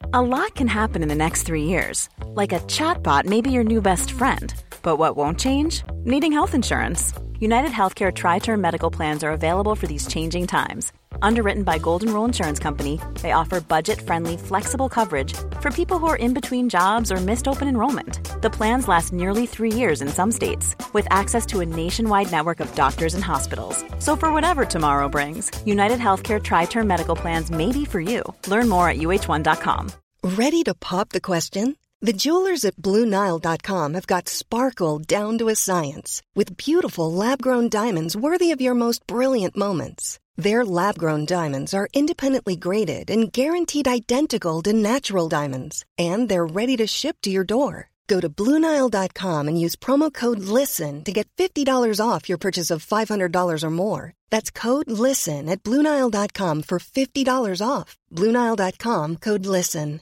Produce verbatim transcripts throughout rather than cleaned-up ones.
A lot can happen in the next three years. Like a chatbot may be your new best friend. But what won't change? Needing health insurance. United Healthcare Tri-Term Medical Plans are available for these changing times. Underwritten by Golden Rule Insurance Company, they offer budget-friendly, flexible coverage for people who are in between jobs or missed open enrollment. The plans last nearly three years in some states, with access to a nationwide network of doctors and hospitals. So for whatever tomorrow brings, United Healthcare Tri-Term Medical Plans may be for you. Learn more at U H one dot com. Ready to pop the question? The jewelers at Blue Nile dot com have got sparkle down to a science with beautiful lab-grown diamonds worthy of your most brilliant moments. Their lab-grown diamonds are independently graded and guaranteed identical to natural diamonds, and they're ready to ship to your door. Go to Blue Nile dot com and use promo code LISTEN to get fifty dollars off your purchase of five hundred dollars or more. That's code LISTEN at Blue Nile dot com for fifty dollars off. Blue Nile dot com, code LISTEN.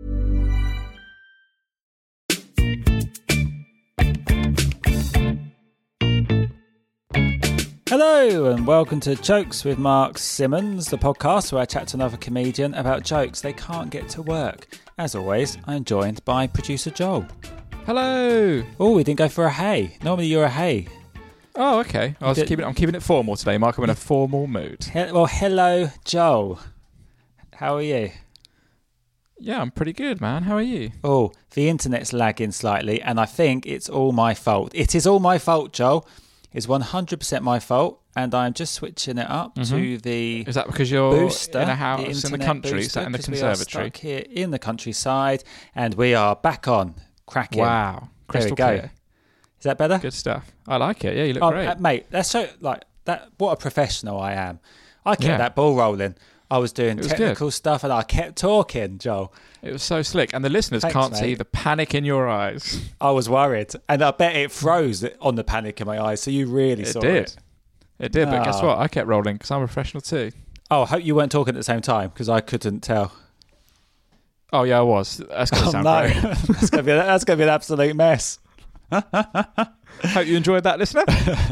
Hello and welcome to Jokes with Mark Simmons, the podcast where I chat to another comedian about jokes they can't get to work. As always, I'm joined by producer Joel. Hello. Oh, we didn't go for a hey. Normally you're a hey. Oh, okay. I was did- keeping. I'm keeping it formal today, Mark. I'm in a formal mood. He- well, hello, Joel. How are you? Yeah, I'm pretty good, man. How are you? Oh, the internet's lagging slightly, and I think it's all my fault. It is all my fault, Joel. It's one hundred percent my fault, and I'm just switching it up Mm-hmm. to the Is that because you're booster, in a house in the internet country, booster, sat in the 'cause we are conservatory? stuck here in the countryside, and we are back on. Cracking. Wow, crystal there we go. clear. Is that better? Good stuff. I like it. Yeah, you look Oh, great. uh, mate, that's so like that. What a professional I am. I kept Yeah. that ball rolling. I was doing It was technical good. stuff, and I kept talking, Joel. It was so slick, and the listeners Thanks, can't mate. see the panic in your eyes. I was worried, and I bet it froze on the panic in my eyes. So you really It saw did. it. It did, but guess Ah. what? I kept rolling because I'm a professional too. Oh, I hope you weren't talking at the same time because I couldn't tell. Oh yeah, I was. That's gonna Oh, sound no. great. that's gonna be that's gonna be an absolute mess. Hope you enjoyed that, listener.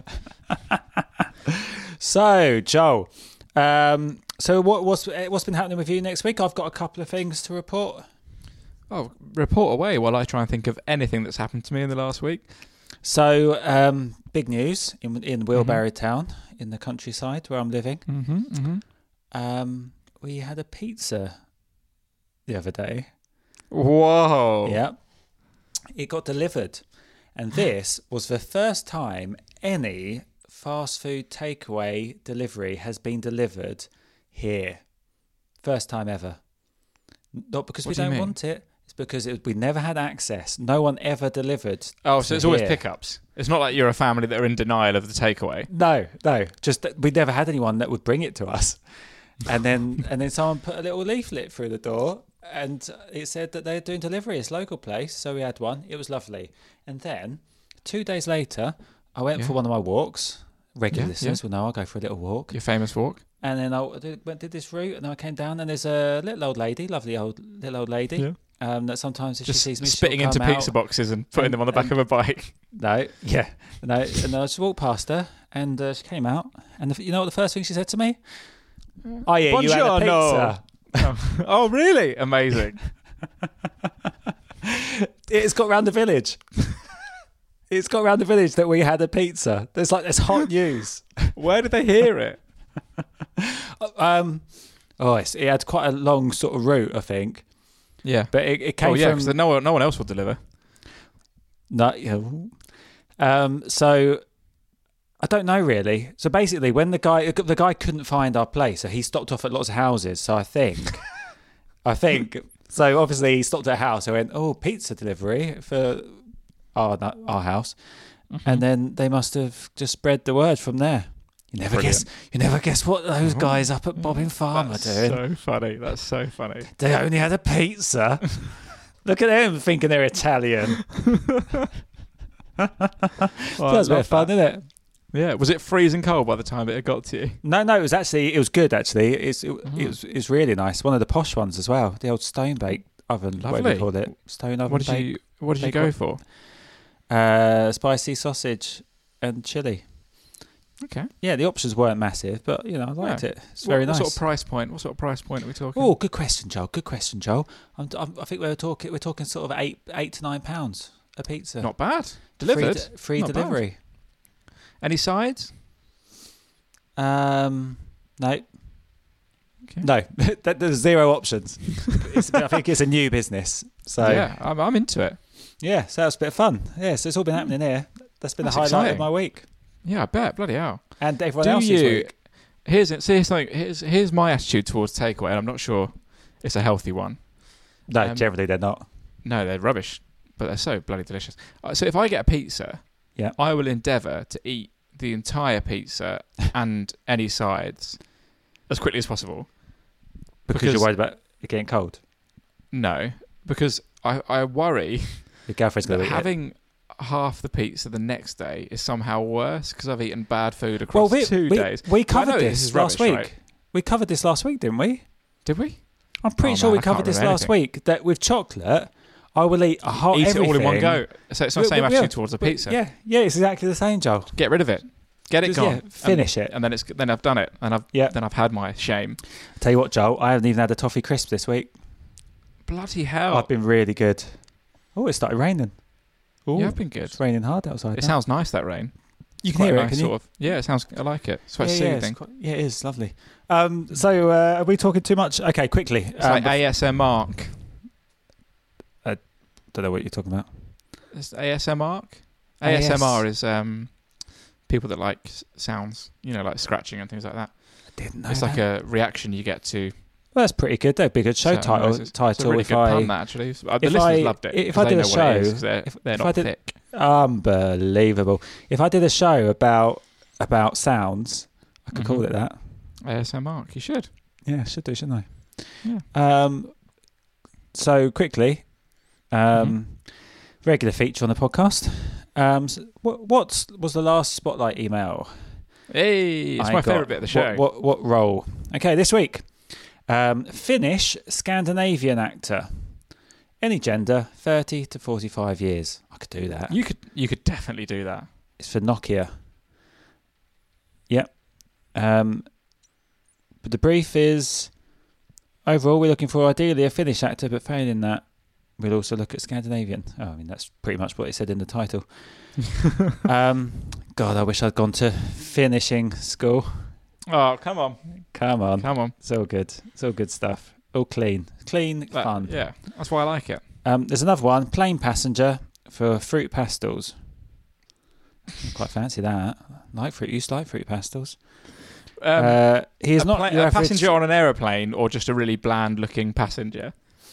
So, Joel, um, so what, what's what's been happening with you next week? I've got a couple of things to report. Oh, report away while I try and think of anything that's happened to me in the last week. So, um, big news in in Wheelbarrow mm-hmm. Town in the countryside where I'm living. Mm-hmm, mm-hmm. Um, we had a pizza the other day. Whoa! Yeah, it got delivered, and this was the first time any fast food takeaway delivery has been delivered here. First time ever. Not because What we do you don't mean? want it. It's because it, we never had access. No one ever delivered. Oh, so it's always here. pickups. It's not like you're a family that are in denial of the takeaway. No, no. Just that we never had anyone that would bring it to us. And then and then someone put a little leaflet through the door, and it said that they're doing delivery. It's a local place, so we had one. It was lovely. And then two days later, I went Yeah. for one of my walks. Regular Yeah, listeners yeah. will know I go for a little walk. Your famous walk. And then I did, went did this route, and then I came down, and there's a little old lady, lovely old little old lady. Yeah. Um, that sometimes if Just she sees me, spitting she'll into come pizza out. boxes and putting and- them on the back and- of a bike. No, yeah, no. And I just walked past her, and uh, she came out, and the, you know what the first thing she said to me? Oh yeah, you had a Buongiorno. pizza. oh. oh, really? Amazing. It's got round the village. It's got round the village that we had a pizza. There's like there's hot news. Where did they hear it? Um, oh, it's, it had quite a long sort of route, I think. Yeah. But it, it came Oh, yeah, from because no one, no one else will deliver. no, you know, um, so I don't know really. So basically, when the guy the guy couldn't find our place, so he stopped off at lots of houses. So I think, I think so. Obviously, he stopped at a house. I went, oh, pizza delivery for our our house, Mm-hmm. and then they must have just spread the word from there. You never Brilliant. guess. You never guess what those guys up at Bobbin Farm That's are doing. so funny. That's so funny. They only had a pizza. Look at them thinking they're Italian. Well, That's I a bit of love fun, that. isn't it? Yeah. Was it freezing cold by the time it got to you? No, no, it was actually it was good. Actually, it's it, Mm-hmm. it was it's really nice. One of the posh ones as well. The old stone bake oven, whatever Lovely. you call it, stone oven. What did bake. you What did you bake go what? for? Uh, spicy sausage and chili. Okay. Yeah, the options weren't massive, but you know, I liked Yeah. it. It's very what, nice. What sort of price point? What sort of price point are we talking? Oh, good question, Joel. Good question, Joel. I'm, I'm, I think we were talking. We're talking sort of eight, eight to nine pounds a pizza. Not bad. Delivered. Free, de- free Not delivery. Bad. Any sides? Um, no. Okay. No, there's zero options. It's, I think it's a new business, so yeah, I'm, I'm into it. yeah. So that was a bit of fun. Yeah, so it's all been happening here. That's been That's the highlight exciting. of my week, Yeah, I bet. Bloody hell. and everyone Do else's you? week. Here's so here's something. Here's here's my attitude towards takeaway, and I'm not sure it's a healthy one. No, Um, generally they're not. No, they're rubbish, but they're so bloody delicious. Uh, So if I get a pizza, Yeah. I will endeavour to eat the entire pizza and any sides as quickly as possible. Because, because- you're worried about it getting cold. No, because I, I worry Your girlfriend's that going to eat it. having half the pizza the next day is somehow worse because I've eaten bad food across Well, we, two we, days. we Well, I know covered this this, is last rubbish, week. right? We covered this last week, didn't we? Did we? I'm pretty Oh, sure man, we I covered can't this remember last anything. week. That with chocolate, I will eat a whole Eat everything. it all in one go. So it's not the We- same we- attitude we- towards the we- pizza. Yeah, yeah, it's exactly the same, Joel. Get rid of it. Get it Just, gone. yeah, finish and, it. And then it's then I've done it. And I've Yeah. then I've had my shame. Tell you what, Joel, I haven't even had a toffee crisp this week. Bloody hell. I've been really good. Oh, it started raining. Oh, You have been good. It's raining hard outside. It now. sounds nice, that rain. You It's can quite hear a it, nice can sort you? of. Yeah, it sounds. I like it. It's quite yeah, yeah, soothing. it's quite, yeah, it is lovely. Um, so, uh, are we talking too much? Okay, quickly. It's um, like A S M R. don't know what you're talking about. Is A S M R? A S. A S M R is um, people that like s- sounds, you know, like scratching and things like that. I didn't know It's that. like a reaction you get to. Well, that's pretty good. That'd be a good show certain title. noises. Title. It's a really if good I, pun, that, actually. Uh, The if listeners I- loved it. if 'cause I they did a know what it is, show- 'cause they're, if- they're if not I did- thick. Unbelievable. If I did a show about about sounds, I could Mhm. call it that. A S M R. You should. Yeah, I should do, shouldn't Yeah. I? Um, so quickly, um, Mhm. regular feature on the podcast. Um, so what what was the last Spotlight email? Hey, it's I my got? favourite bit of the show. What, what what role? Okay, this week, um, Finnish Scandinavian actor, any gender, thirty to forty-five years. I could do that. You could you could definitely do that. It's for Nokia. Yep. Um, but the brief is, overall, we're looking for ideally a Finnish actor, but failing that, we'll also look at Scandinavian. Oh, I mean, that's pretty much what it said in the title. um, God, I wish I'd gone to finishing school. Oh, come on. Come on. Come on. It's all good. It's all good stuff. All clean. Clean, That- fun. Yeah, that's why I like it. Um, there's another one, plane passenger for fruit pastels. Quite fancy that. Like fruit. Used to like fruit pastels. Um, uh, he is a not pla- your a average- passenger on an aeroplane or just a really bland-looking passenger?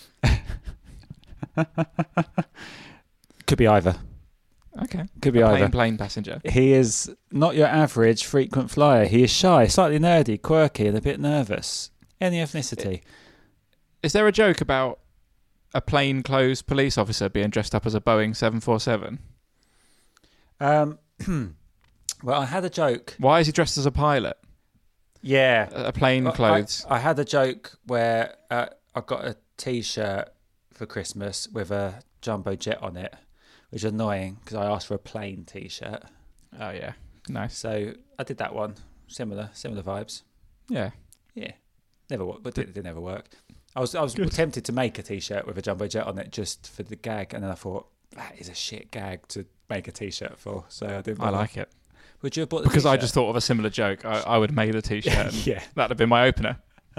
Could be either. Okay. Could be a either. plain plane passenger. He is not your average frequent flyer. He is shy, slightly nerdy, quirky, and a bit nervous. Any ethnicity. Is there a joke about a plainclothes police officer being dressed up as a Boeing seven forty-seven? Um, well, I had a joke. Why is he dressed as a pilot? Yeah. A a plain I- clothes. I, I had a joke where uh, I got a T-shirt for Christmas with a jumbo jet on it, which is annoying because I asked for a plain T-shirt. Oh yeah, nice. So I did that one. Similar, similar vibes. Yeah. Yeah, never worked, but it did never work. I was I was tempted to make a T-shirt with a jumbo jet on it just for the gag, and then I thought that is a shit gag to make a T-shirt for. So I didn't. I bother. like it Would you have bought the because I T-shirt? just thought of a similar joke. I, I would have made a T-shirt. and Yeah. that'd have been my opener.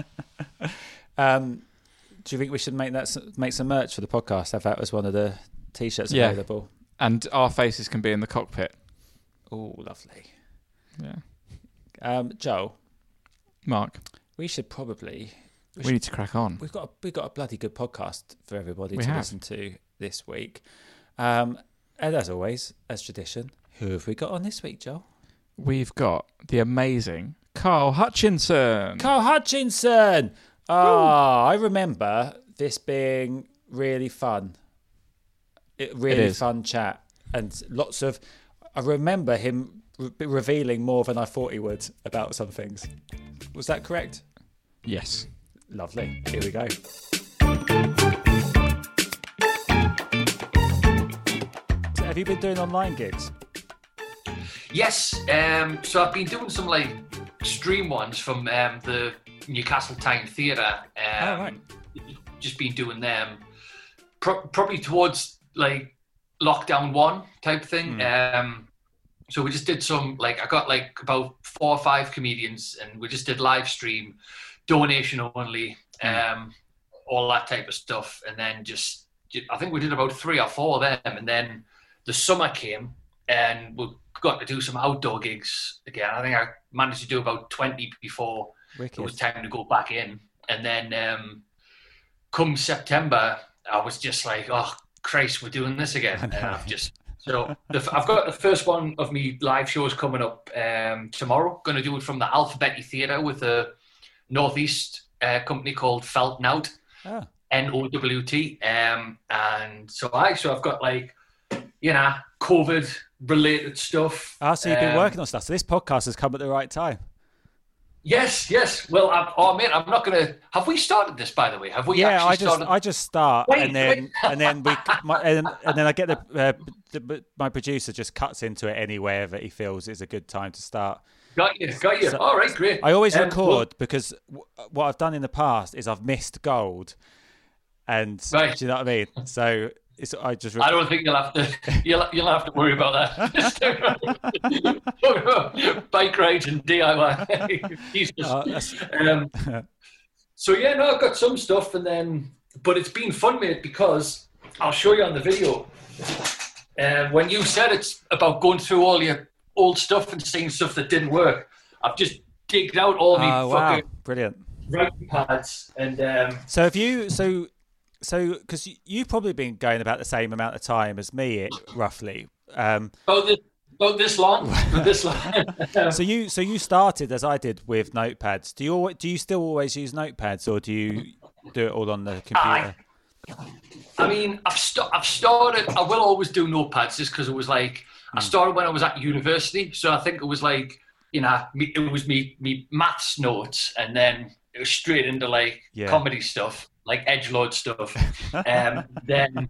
Um, do you think we should make that s- make some merch for the podcast? Have that as one of the T-shirts Yeah. available? And our faces can be in the cockpit. Oh, lovely. Yeah. Um, Joel, Mark, we should probably we, should- need to crack on. we've got a, we've got a bloody good podcast for everybody We to have. listen to this week. Um, and as always, as tradition, who have we got on this week, Joel? We've got the amazing Carl Hutchinson. Carl Hutchinson. Ah, I remember this being really fun. It really is. fun chat and lots of. I remember him re- revealing more than I thought he would about some things. Was that correct? Yes. Lovely. Here we go. So have you been doing online gigs? Yes, um, so I've been doing some like stream ones from um, the Newcastle Town Theatre. Um, Oh, right. Just been doing them, Pro- probably towards like lockdown one type thing. Mm. Um, so we just did some like I got like about four or five comedians, and we just did live stream, donation only, Mm. um, all that type of stuff, and then just I think we did about three or four of them, and then the summer came, and we got to do some outdoor gigs again. I think I managed to do about twenty before Wicked. it was time to go back in. And then um, come September, I was just like, oh, Christ, we're doing this again. And I've just, so the, I've got the first one of me live shows coming up um, tomorrow. Going to do it from the Alphabet Theatre with a Northeast uh, company called Felt Nout, Oh. N O W T. Um, and so I, so I've got like, you know, COVID related stuff. Ah, so you've been Um, working on stuff. So this podcast has come at the right time. Yes, yes. Well, I'm, oh man, I'm not going to. Have we started this, by the way? Have we? Yeah, actually I just started? I just start Wait, and then wait. and then we my, and, and then I get the, uh, the my producer just cuts into it anywhere that he feels is a good time to start. Got you, got you. So- All right, great. I always Um, record well, because w- what I've done in the past is I've missed gold, and Right. do you know what I mean? So it's I just I don't think you'll have to. You'll you'll have to worry about that. Bike rides and D I Y. Jesus. Oh, that's- Um, so yeah, no, I've got some stuff, and then, but it's been fun, mate, because I'll show you on the video. Uh, when you said it's about going through all your old stuff and seeing stuff that didn't work, I've just digged out all my oh wow, fucking brilliant. writing pads, and um, So have you so so because you've probably been going about the same amount of time as me, roughly. Um, about this, about this long, about this long. so you so you started as I did with notepads. Do you al- do you still always use notepads, or do you do it all on the computer? I, I mean, I've st- I've started. I will always do notepads just because it was like I started when I was at university, so I think it was like you know me, it was me me maths notes, and then it was straight into like Yeah. comedy stuff, like edgelord stuff, um, then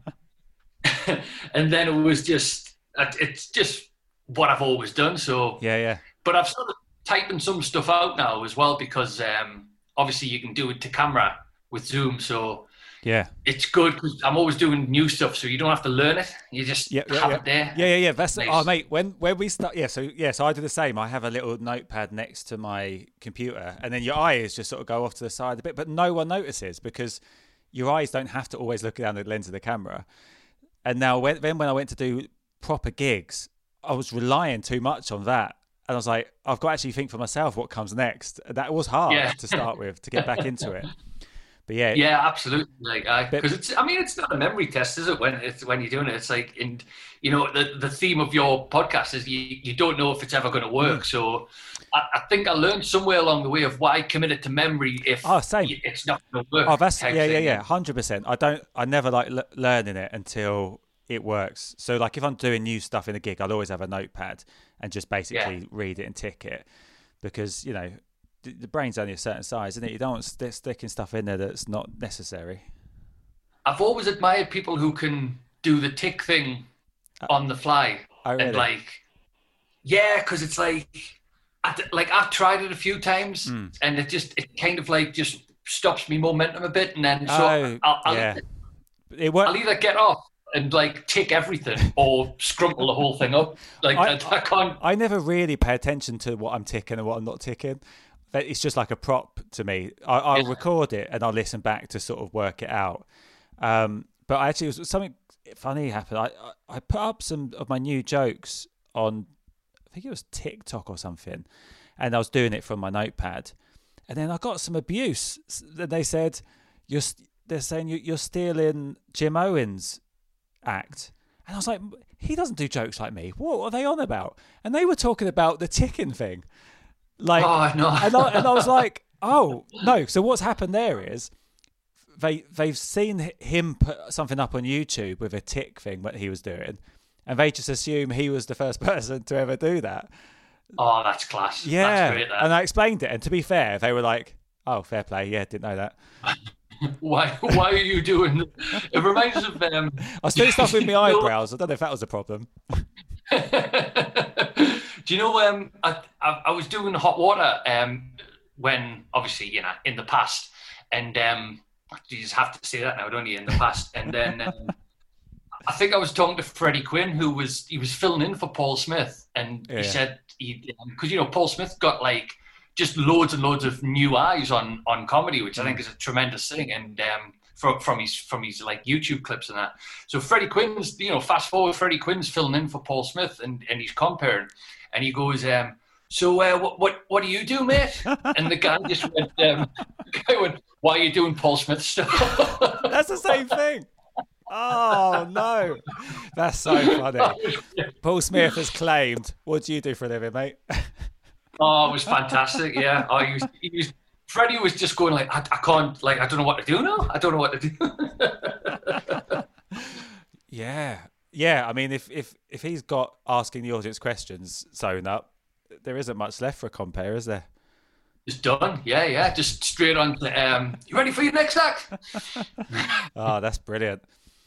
and then it was just it's just what I've always done. So Yeah, yeah. but I've started typing some stuff out now as well because um, obviously you can do it to camera with Zoom, so. Yeah. It's good because I'm always doing new stuff, so you don't have to learn it. You just Yeah, yeah, have yeah. it there. Yeah, yeah, yeah. That's Nice. oh, mate. When when we start, yeah. So yeah, so I do the same. I have a little notepad next to my computer, and then your eyes just sort of go off to the side a bit, but no one notices because your eyes don't have to always look down the lens of the camera. And now, when, then when I went to do proper gigs, I was relying too much on that, and I was like, I've got to actually think for myself what comes next. And that was hard Yeah. to start with to get back into it. But yeah, Yeah, absolutely. Like, But- because it's. I mean, it's not a memory test, is it? When it's when you're doing it, it's like, in you know, the the theme of your podcast is you you don't know if it's ever going to work. So, I, I think I learned somewhere along the way of why commit it to memory if Oh, same. it's not going to work. Oh, that's type yeah, yeah, thing. yeah, hundred percent. I don't, I never like l- learning it until it works. So, like, if I'm doing new stuff in a gig, I'll always have a notepad and just basically Yeah. read it and tick it, because you know the, the brain's only a certain size, isn't it? You don't want st- sticking stuff in there that's not necessary. I've always admired people who can do the tick thing on the fly. Oh, really? And like, yeah, because it's like, I, d- like I've tried it a few times, Hmm. and it just it kind of like just stops me momentum a bit, and then so Oh, I'll, I'll, yeah. either, It works. I'll either get off and like tick everything or scrumple the whole thing up. Like I, I- I, can't. I never really pay attention to what I'm ticking and what I'm not ticking. That- It's just like a prop to me. I, I'll Yeah. record it and I'll listen back to sort of work it out. Um, but I actually, it was something funny happened. I, I I put up some of my new jokes on, I think it was TikTok or something, and I was doing it from my notepad, and then I got some abuse. Then they said, "You're," st- they're saying you- you're stealing Jim Owens' act. And I was like, he doesn't do jokes like me. What are they on about? And they were talking about the ticking thing. Like, Oh no! and, I, and I was like, oh, no. So what's happened there is they, they've seen him put something up on YouTube with a tick thing that he was doing, and they just assume he was the first person to ever do that. Oh, that's class. Yeah. That's great. That. And I explained it. And to be fair, they were like, oh, fair play. Yeah, didn't know that. Why? Why are you doing? It reminds us of um. I was doing stuff with my you know- eyebrows. I don't know if that was a problem. Do Do you know? Um, I, I I was doing hot water. Um, when obviously you know in the past, and um, you just have to say that now, don't you? In the past, and then. Um, I think I was talking to Freddie Quinn, who was he was filling in for Paul Smith, and Yeah. he said he because you know Paul Smith got like just loads and loads of new eyes on on comedy, which I think is a tremendous thing, and um, from from his from his like YouTube clips and that. So Freddie Quinn's you know fast forward, Freddie Quinn's filling in for Paul Smith, and and he's comparing, and he goes, um, so uh, what what what do you do, mate? And the guy just went, um, the guy went, why are you doing Paul Smith stuff? That's the same thing. Oh no, that's so funny. Paul Smith has claimed. What do you do for a living, mate? Oh, it was fantastic. Yeah. Oh, he was. He was. Freddie was just going like, I, I can't. Like, I don't know what to do now. I don't know what to do. Yeah, yeah. I mean, if if if he's got asking the audience questions sewn up, there isn't much left for a compare, is there? It's done. Yeah, yeah. Just straight on to. Um, you ready for your next act? Oh, that's brilliant.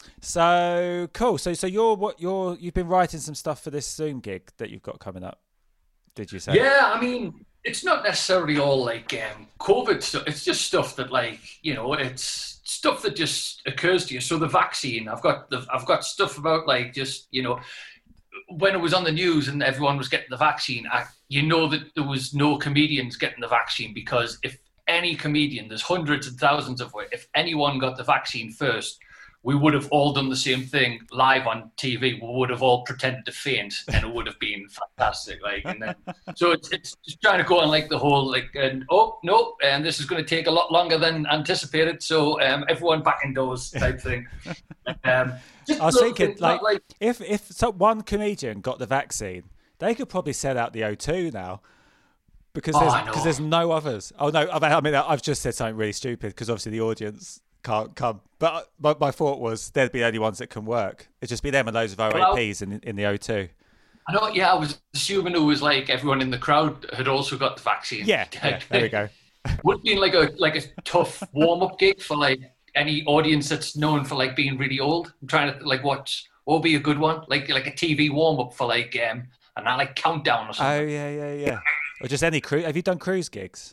So cool. So so you're what you're you've been writing some stuff for this Zoom gig that you've got coming up. Did you say? Yeah, I mean, it's not necessarily all like um, COVID stuff. It's just stuff that, like, you know, it's stuff that just occurs to you. So the vaccine, I've got the, I've got stuff about like just you know, when it was on the news and everyone was getting the vaccine, I, you know that there was no comedians getting the vaccine because if any comedian, there's hundreds and thousands of them, if anyone got the vaccine first, we would have all done the same thing live on T V. We would have all pretended to faint, and it would have been fantastic. Like, and then, so it's it's just trying to go on like the whole like, and oh no, and this is going to take a lot longer than anticipated. So um, everyone back indoors type thing. Um, just I was little thinking, things, not like, if if so one comedian got the vaccine, they could probably sell out the O two now. Because Oh, there's, I know. cause there's no others. Oh, no, I mean, I mean, I've just said something really stupid because obviously the audience can't come. But my, my thought was they'd be the only ones that can work. It'd just be them and loads of O A Ps in, in the O two. I know. Yeah, I was assuming it was like everyone in the crowd had also got the vaccine. Yeah, yeah, there we go. Would have been like a like a tough warm up gig for like any audience that's known for like being really old. I'm trying to like watch. What would be a good one? Like like a T V warm up for like um and I like countdown or Oh, something. yeah, yeah, yeah. Or just any cruise. Have you done cruise gigs?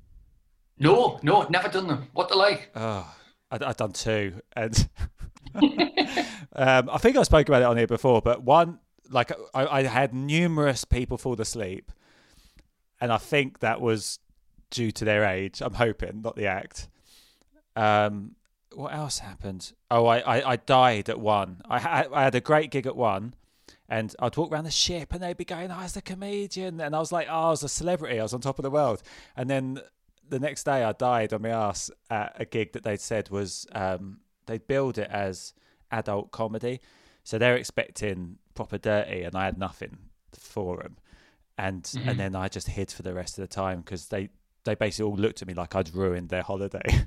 No, no, never done them. What they like? Oh, I, I've done two. And um, I think I spoke about it on here before, but one, like I, I had numerous people fall asleep. And I think that was due to their age. I'm hoping, not the act. Um, what else happened? Oh, I, I, I died at one. I, ha- I had a great gig at one. And I'd walk around the ship and they'd be going, oh, it's a comedian. And I was like, oh, I was a celebrity. I was on top of the world. And then the next day I died on my ass at a gig that they'd said was, um, they'd billed it as adult comedy. So they're expecting proper dirty and I had nothing for them. And Mm-hmm. and then I just hid for the rest of the time because they, they basically all looked at me like I'd ruined their holiday.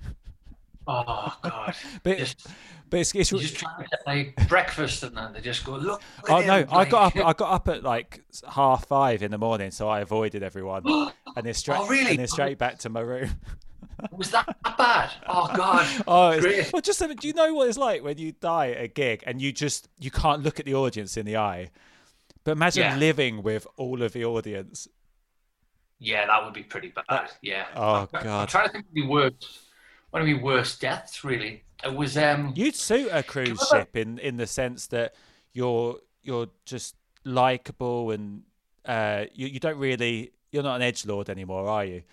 Oh God! but just, but it's, it's you just trying to get like breakfast and then they just go look. look Oh at no! him, I got like- up. I got up at like half five in the morning, so I avoided everyone, and then straight Oh, really? and then straight back to my room. Was that bad? Oh God! Oh, it's, Great. well, just do you know what it's like when you die at a gig and you just you can't look at the audience in the eye? But imagine Yeah. living with all of the audience. Yeah, that would be pretty bad. Yeah. Oh I'm God! trying to think of the worst, one of the worst deaths. Really, it was. Um, You'd suit a cruise remember- ship in in the sense that you're you're just likable and uh, you you don't really you're not an edgelord anymore, are you?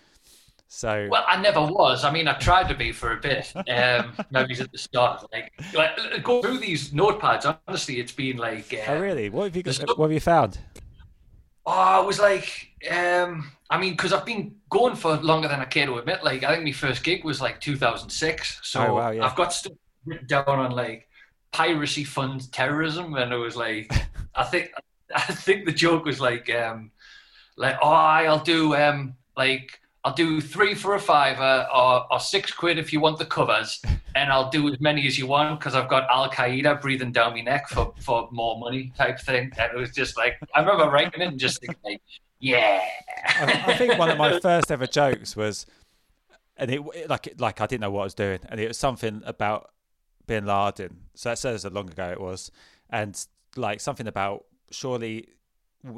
So Well, I never was. I mean, I tried to be for a bit. Um, maybe at the start, like, like go through these notepads. Honestly, it's been like. Uh, oh really? What have you got, there's no- what have you found? Oh, it was like. Um, I mean, because I've been going for longer than I care to admit. Like, I think my first gig was like two thousand six. So Oh, wow, yeah. I've got stuff written down on like piracy funds terrorism, and it was like, I think, I think the joke was like, um, like, oh, I'll do um, like. I'll do three for a fiver or, or six quid if you want the covers, and I'll do as many as you want because I've got Al Qaeda breathing down my neck for, for more money type thing. And it was just like, I remember writing it and just thinking, like, yeah. I, I think one of my first ever jokes was, and it it- like like I didn't know what I was doing, and it was something about Bin Laden. So that says how long ago it was, and like something about surely w-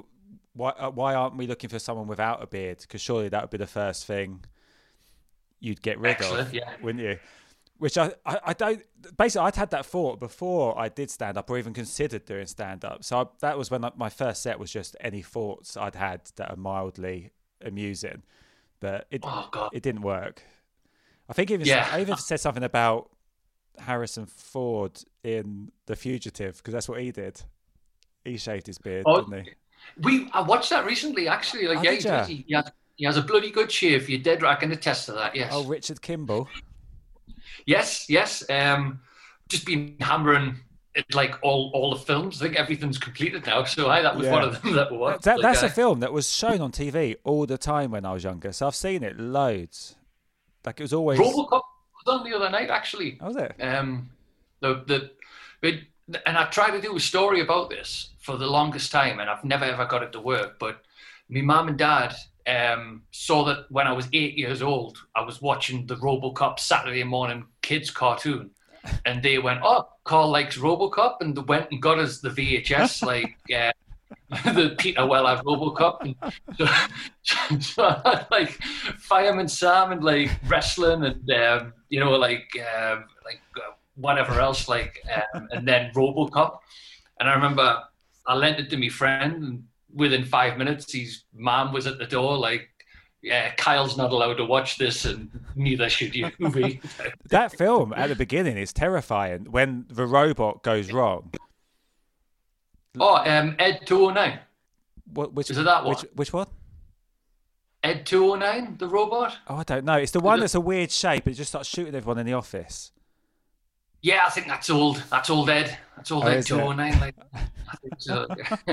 why uh, why aren't we looking for someone without a beard? Because surely that would be the first thing you'd get rid Excellent, of, yeah. wouldn't you? Which I, I, I don't. Basically, I'd had that thought before I did stand up, or even considered doing stand up. So I, that was when I, my first set was just any thoughts I'd had that are mildly amusing, but it Oh, God. it didn't work. I think even Yeah. I even said something about Harrison Ford in The Fugitive, because that's what he did. He shaved his beard, Oh, didn't he? We I watched that recently, actually. Like, Oh, yeah, did he, does. ya? he, he, has, he has a bloody good shave. You're dead right. I can attest to that, yes. Oh, Richard Kimball. Yes, yes. Um, just been hammering it, like all, all the films. I think everything's completed now. So I, that was Yeah. one of them that were. That, like, that's uh, a film that was shown on T V all the time when I was younger, so I've seen it loads. Like it was always. RoboCop was on the other night, actually. Oh, was it? Um, the the, it, and I tried to do a story about this for the longest time, and I've never ever got it to work. But my mum and dad um, saw that when I was eight years old, I was watching the RoboCop Saturday morning kids cartoon, and they went, "Oh, Carl likes RoboCop," and they went and got us the V H S, like uh, the Peter Weller RoboCop. And so, so I had like Fireman Sam and like wrestling and um, you know like um, like uh, whatever else, like um, and then RoboCop. And I remember I lent it to my friend, and within five minutes, his mom was at the door, like, "Yeah, Kyle's not allowed to watch this, and neither should you." That film at the beginning is terrifying when the robot goes wrong. Oh, um, Ed two oh nine. What, which Is it that one? Which, which one? Ed two oh nine, the robot? Oh, I don't know. It's the one it- that's a weird shape. It just starts shooting everyone in the office. Yeah, I think that's old. That's old Ed. That's old Oh, Ed is it? two oh nine. Like, I think so.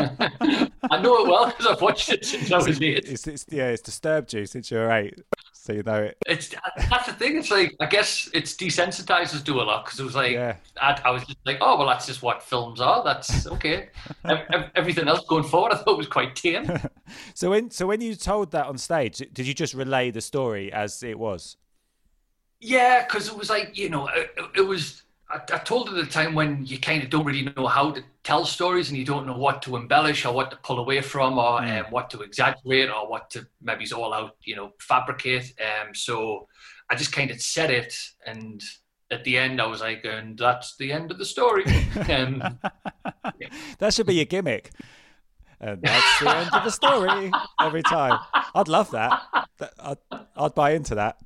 I know it well because I've watched it since I was eight. It's, it's yeah, it's disturbed you since you were eight, so you know it. It's that's the thing. It's like I guess it's desensitized us to a lot because it was like Yeah. I, I was just like, oh well, that's just what films are. That's okay. Ev- ev- Everything else going forward, I thought was quite tame. So when so when you told that on stage, did you just relay the story as it was? Yeah, because it was like you know, it, it was. I, I told it at a time when you kind of don't really know how to tell stories and you don't know what to embellish or what to pull away from or um, what to exaggerate or what to maybe all out, you know, fabricate. Um, so I just kind of said it, and at the end I was like, and that's the end of the story. Um, That should be your gimmick. And that's the end of the story every time. I'd love that. That- I'd, I'd buy into that.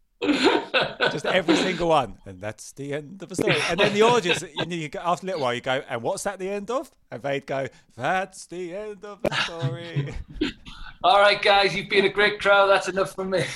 Just every single one, and that's the end of the story. And then the audience, you, you go, after a little while, you go, "And what's that the end of?" And they'd go, "That's the end of the story." All right, guys, you've been a great crowd. That's enough from me.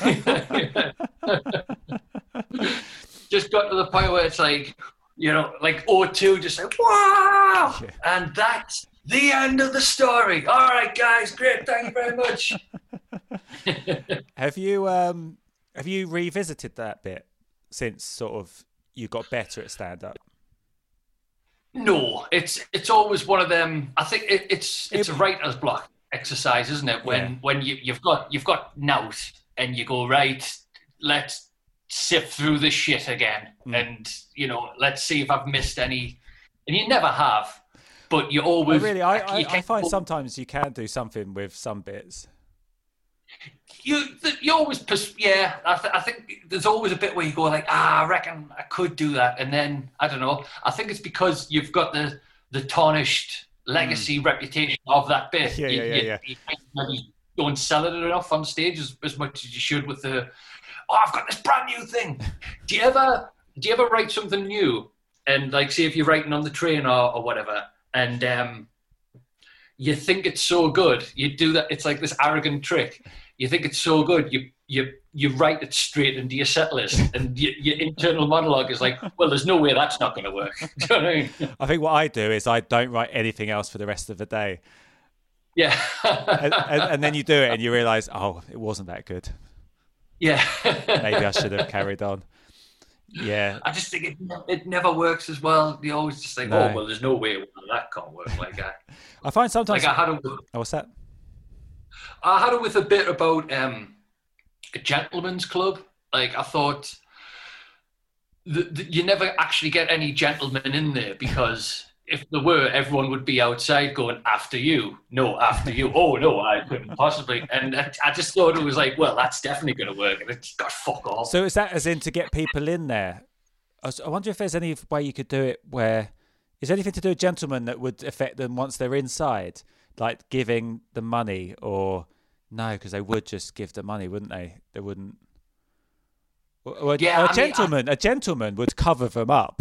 Just got to the point where it's like, you know, like O two, just like, wow! Yeah. And that's the end of the story. All right, guys, great. Thank you very much. Have you um have you revisited that bit since sort of you got better at stand up? No, it's it's always one of them. I think it, it's it's It- a writer's block exercise, isn't it? When Yeah. when you you've got you've got nout and you go, right, let's sift through this shit again, Mm. and you know, let's see if I've missed any. And you never have, but you always But really, I, like, I, you I can't find go- sometimes you can do something with some bits. you you always pers- yeah. I, th- I think there's always a bit where you go like, ah, I reckon I could do that, and then I don't know. I think it's because you've got the the tarnished legacy reputation of that bit. Mm. Yeah, you, yeah, yeah, you, yeah. you kind of maybe don't sell it enough on stage as, as much as you should with the. Oh, I've got this brand new thing. Do you ever do you ever write something new and like say if you're writing on the train or, or whatever and um, you think it's so good, you do that. It's like this arrogant trick. You think it's so good, you you you write it straight into your set list, and you, your internal monologue is like, well, there's no way that's not going to work. Do you know what I mean? I think what I do is I don't write anything else for the rest of the day, Yeah. and, and, and then you do it and you realise, oh, it wasn't that good. Yeah. Maybe I should have carried on. Yeah, I just think it, it never works as well. You always just think, No. oh, well, there's no way that can't work. Like I, I find sometimes. like I had a, Oh, what's that? I had it with a bit about um, a gentleman's club. Like I thought, the, the, you never actually get any gentlemen in there because if there were, everyone would be outside going, after you. No, after you. Oh, no, I couldn't possibly. And I, I just thought it was like, well, that's definitely going to work. And it just got fuck off. So is that as in to get people in there? I, was, I wonder if there's any way you could do it where, is there anything to do with gentlemen that would affect them once they're inside? Like giving the money or, no, because they would just give the money, wouldn't they? They wouldn't. Or, or Yeah, a I mean, gentleman, I- a gentleman would cover them up.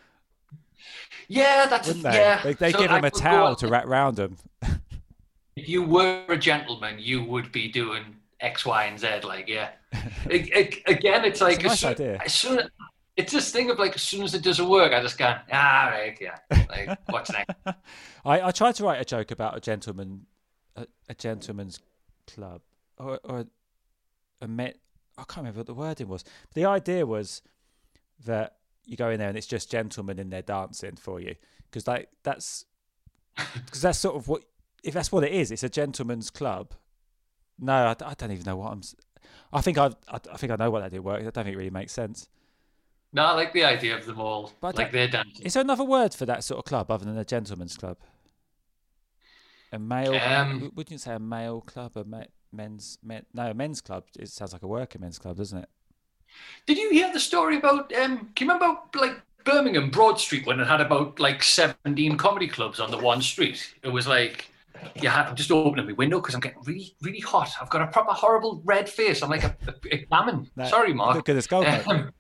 Yeah, that's Wouldn't they? yeah. They, they So give I him a could go towel on- to wrap round him. If you were a gentleman, you would be doing X, Y, and Z. Like, yeah. it, it, again, it's like It's a nice as soon, idea. as soon it's this thing of like as soon as it doesn't work, I just go, ah, right, yeah. Like, what's next? I, I tried to write a joke about a gentleman, a, a gentleman's club, or, or a met. I can't remember what the wording was. But the idea was that you go in there and it's just gentlemen in there dancing for you, because like that's because that's sort of what, if that's what it is. It's a gentleman's club. No, I, I don't even know what I'm. s- I think I've, I I think I know what that did work. I don't think it really makes sense. No, I like the idea of them all But I like don't- they're dancing. Is there another word for that sort of club other than a gentleman's club? A male? Um, w- wouldn't you say a male club? A me, men's? Men, no, a men's club. It sounds like a working men's club, doesn't it? Did you hear the story about? Um, can you remember like Birmingham Broad Street when it had about like seventeen comedy clubs on the one street? It was like you had. I'm just opening my window because I'm getting really, really hot. I've got a proper horrible red face. I'm like a, a, a gammon. No, Sorry, Mark. Look at this goal. Um,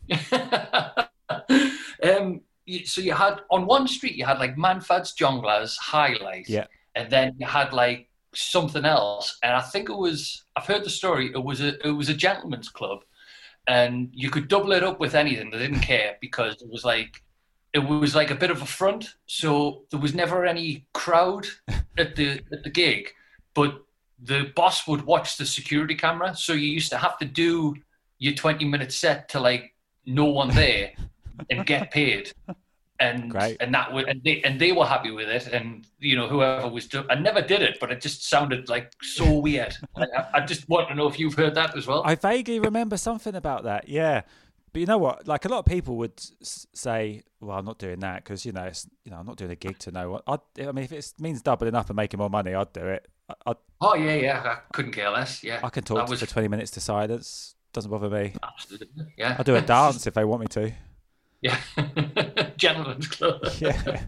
um, you- so you had on one street you had like Manfad's Jongleurs Highlight, Yeah. and then you had like something else, and I think it was. I've heard the story. It was a it was a gentleman's club, and you could double it up with anything. They didn't care because it was like it was like a bit of a front, so there was never any crowd at the at the gig, but the boss would watch the security camera, so you used to have to do your twenty minute set to like no one there and get paid. And Great. and that would and they and they were happy with it, and you know whoever was do- I never did it, but it just sounded like so weird. Like, I, I just want to know if you've heard that as well. I vaguely remember something about that. Yeah, but you know what? Like a lot of people would s- say, "Well, I'm not doing that because you know, it's, you know, I'm not doing a gig to know what." I'd, I mean, if it means doubling up and making more money, I'd do it. I, I, Oh yeah, yeah, I couldn't care less. Yeah, I can talk That to was for twenty minutes to silence. Doesn't bother me. absolutely yeah. I'll do a dance if they want me to. Yeah, gentlemen's club. Yeah.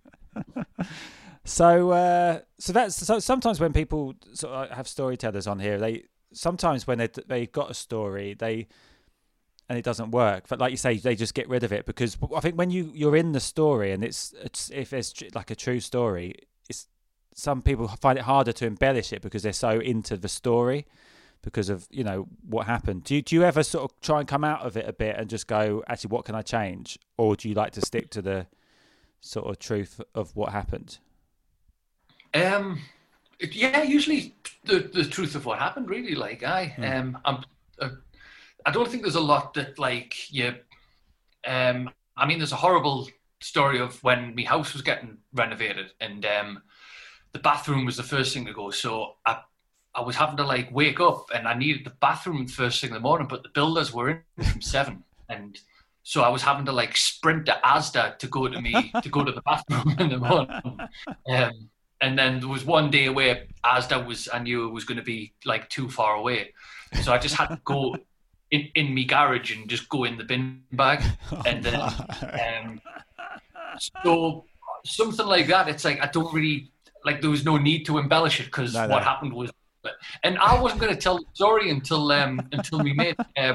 so, uh, so that's so. Sometimes when people sort of have storytellers on here, they sometimes when they they've got a story, they and it doesn't work. But like you say, they just get rid of it because I think when you you're in the story and it's it's if it's tr- like a true story, it's some people find it harder to embellish it because they're so into the story because of you know what happened. Do you, do you ever sort of try and come out of it a bit and just go, actually, what can I change, or do you like to stick to the sort of truth of what happened? Um, yeah, usually the the truth of what happened. Really, like I Hmm. um I'm uh, I don't think there's a lot that like you. Um, I mean, there's a horrible story of when my house was getting renovated and um, the bathroom was the first thing to go. So I I was having to like wake up and I needed the bathroom first thing in the morning, but the builders were in from seven, and so I was having to like sprint to Asda to go to me to go to the bathroom in the morning. Um, and then there was one day where Asda was, I knew it was going to be like too far away, so I just had to go in in my garage and just go in the bin bag, and then um, so something like that. It's like I don't really like. There was no need to embellish it because No, no. what happened was. And I wasn't going to tell the story until um, until my mate uh,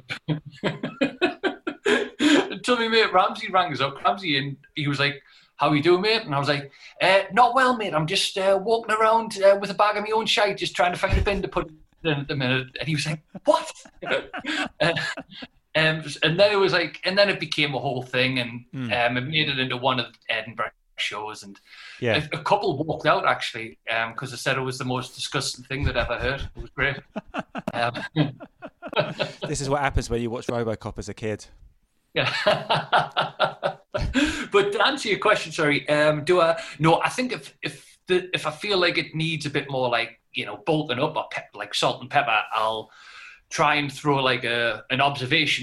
until my mate Ramsey rang us up. Ramsey, and he was like, "How you doing, mate?" And I was like, uh, "Not well, mate. I'm just uh, walking around uh, with a bag of my own shite, just trying to find a bin to put in at the minute." And he was like, "What?" uh, um, and then it was like, and then it became a whole thing, and Mm. um, it made it into one of the Edinburgh shows, and Yeah. a, a couple walked out actually because they said it was the most disgusting thing they'd ever heard. It was great. Um, This is what happens when you watch RoboCop as a kid. yeah. But to answer your question, sorry, um, do I? No, I think if if the if I feel like it needs a bit more like you know bolting up or pep, like salt and pepper, I'll try and throw like a an observation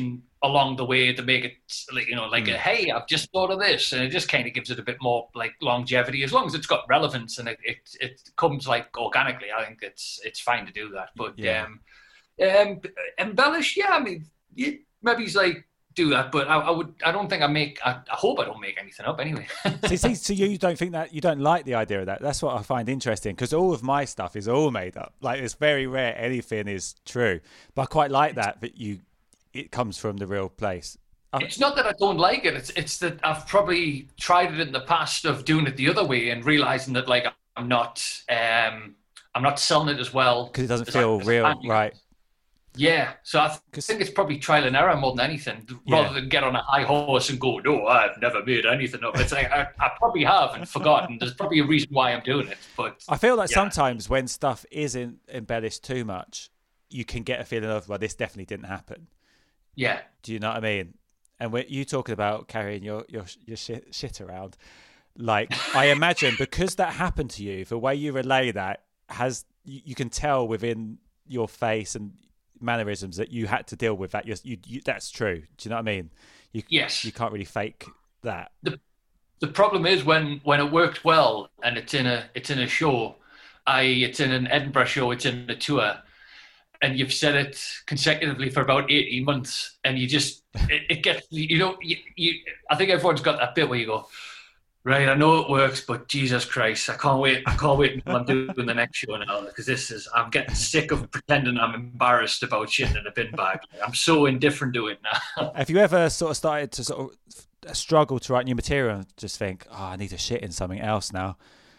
along the way to make it, like, you know, like Mm. a, hey, I've just thought of this, and it just kind of gives it a bit more like longevity. As long as it's got relevance and it it, it comes like organically, I think it's it's fine to do that. But Yeah. um, um, embellish, yeah, I mean, yeah, maybe he's like do that, but I, I would, I don't think I make. I, I hope I don't make anything up anyway. See, see, so you don't think that you don't like the idea of that? That's what I find interesting, because all of my stuff is all made up. Like, it's very rare anything is true, but I quite like that that you it comes from the real place. I, It's not that I don't like it. It's it's that I've probably tried it in the past of doing it the other way and realizing that like I'm not um I'm not selling it as well because it doesn't as feel I- as real, I- right? Yeah, so I th- 'Cause- think it's probably trial and error more than anything, Yeah. rather than get on a high horse and go, no, I've never made anything up. It's like I, I probably have and forgotten. There's probably a reason why I'm doing it, but I feel like yeah. sometimes when stuff isn't embellished too much, you can get a feeling of, well, this definitely didn't happen. yeah, Do you know what I mean? And when you talking about carrying your your your shit, shit around, like, I imagine because that happened to you, the way you relay that has you, you can tell within your face and mannerisms that you had to deal with that. You're, you, you that's true. Do you know what I mean? You, yes. You can't really fake that. The problem is when when it worked well and it's in a it's in a show, I it's in an Edinburgh show, it's in a tour, and you've said it consecutively for about eighteen months, and you just it, it gets you know you, you I think everyone's got that bit where you go, right, I know it works, but Jesus Christ, I can't wait I can't wait until I'm doing the next show now, because this is I'm getting sick of pretending I'm embarrassed about shitting in a bin bag. I'm so indifferent to it now. Have you ever sort of started to sort of struggle to write new material and just think, oh, I need to shit in something else now?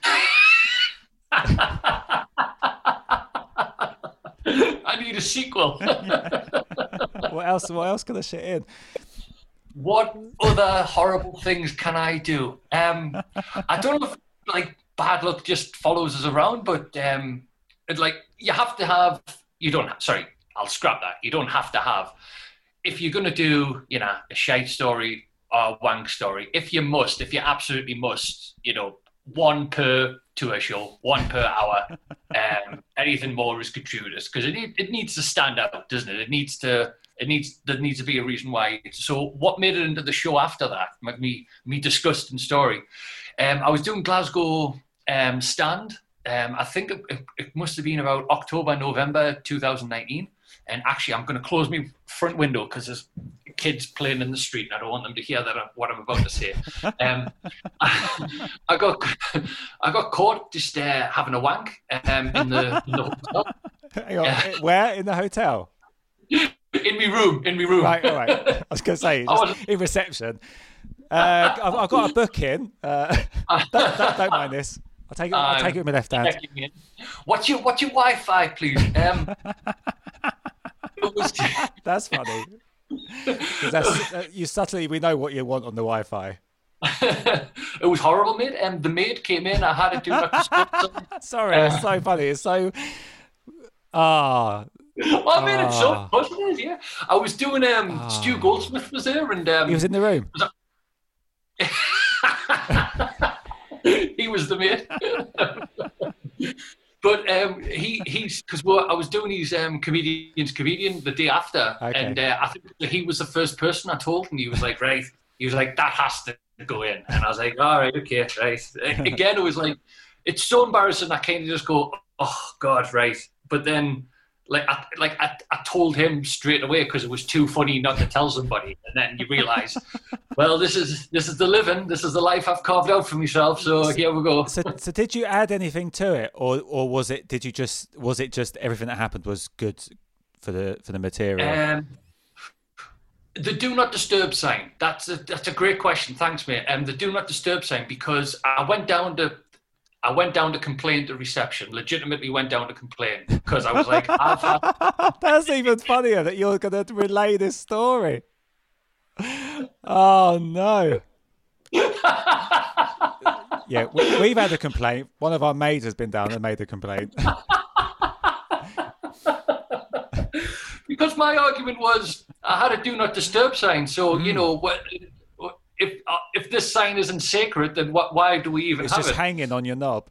I need a sequel. What else? What else can I shit in? What other horrible things can I do? Um, I don't know if like bad luck just follows us around, but um, it, like you have to have. You don't. Have, sorry, I'll scrap that. You don't have to have. If you're going to do, you know, a shite story or a wank story, if you must, if you absolutely must, you know, one per tour show, one per hour. Um, anything more is gratuitous because it need, it needs to stand out, doesn't it? It needs to. It needs there needs to be a reason why. So what made it into the show after that? Like me me disgusting story. Um, I was doing Glasgow um, Stand. Um, I think it, it, it must have been about October, November two thousand nineteen. And actually, I'm going to close my front window because there's kids playing in the street, and I don't want them to hear that what I'm about to say. Um, I, I got I got caught just uh, having a wank um, in the in the hotel. Hang on, where in the hotel? In my room, in my room. Right, all right. I was going to say, I just wasn't- in reception. Uh, I've, I've got a booking. Uh, don't, don't, don't mind this. I'll take it. I'll take it with my left hand. Checking in. What's your what's your Wi-Fi, please? Um, it was, That's funny. 'Cause that's, uh, you subtly, we know what you want on the Wi-Fi. it was horrible, mate. And the maid came in. I had to do like the Sorry, it's so funny. It's so. Ah, Well, I mean, it's so Ah. positive, yeah. I was doing um, Stu Goldsmith was there, and um, he was in the room. he was the mate. But um, he he's because I was doing his um, comedian's comedian the day after, Okay. and uh, I think he was the first person I told, and he was like, right, he was like, that has to go in, and I was like, all right, okay, right. Again, it was like, it's so embarrassing. I kind of just go, oh God, right. But then, like, I, like I, I told him straight away because it was too funny not to tell somebody, and then you realise, well, this is this is the living, this is the life I've carved out for myself. So here we go. So, so did you add anything to it, or or was it? Did you just? Was it just everything that happened was good for the for the material? Um, the do not disturb sign. That's a that's a great question. Thanks, mate. Um, the do not disturb sign, because I went down to I went down to complain to reception. Legitimately went down to complain because I was like, I've had. That's even funnier that you're going to relay this story. Oh no. Yeah, we, we've had a complaint. One of our maids has been down and made a complaint. Because my argument was I had a do not disturb sign. So you know what. If uh, if this sign isn't sacred, then what? Why do we even It's have just it? hanging on your knob.